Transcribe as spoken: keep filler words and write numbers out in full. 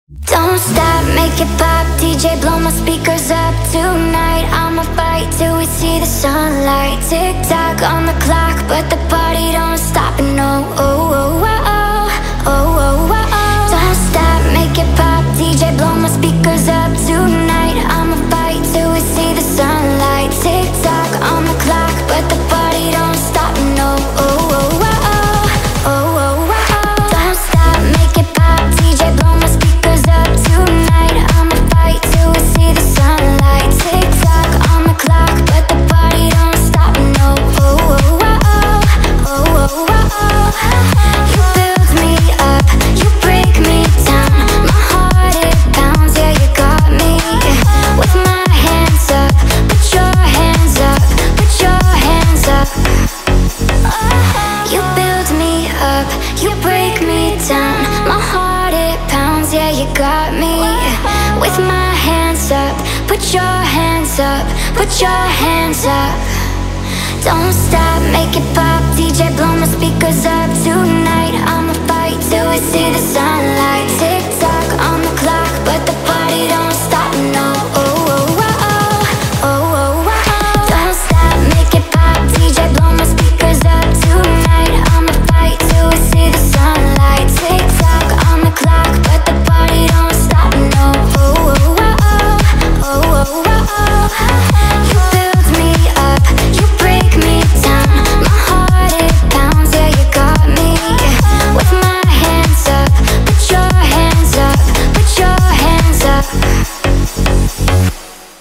Don't stop, make it pop, D J blow my speakers up tonight. I'ma fight till we see the sunlight. Tick tock on the clock, but the party don't stop. And no, oh, oh, oh, oh, oh, oh, oh, oh. Don't stop, make it pop, D J blow my speakers up tonight. I'ma fight till we see the sunlight. Tick tock on the clock, but the party don't stop. And no, oh, oh, oh, oh, oh, oh, oh, oh. Don't stop, make it pop, D J blow my speakers up tonight. I'ma fight till we see the sunlight. Tick tock on the clock, but the party don't stop. No, oh, oh, oh, oh, oh, oh, oh. You build me up, you break me down. My heart it pounds, yeah, you got me. With my hands up, put your hands up, put your hands up. You build me up, you break me down. My heart it pounds, yeah, you got me. With my hands up, put your hands up, put your hands up. Don't stop, make it pop, D J blow my speakers up tonight. I'ma fight till we see the sun.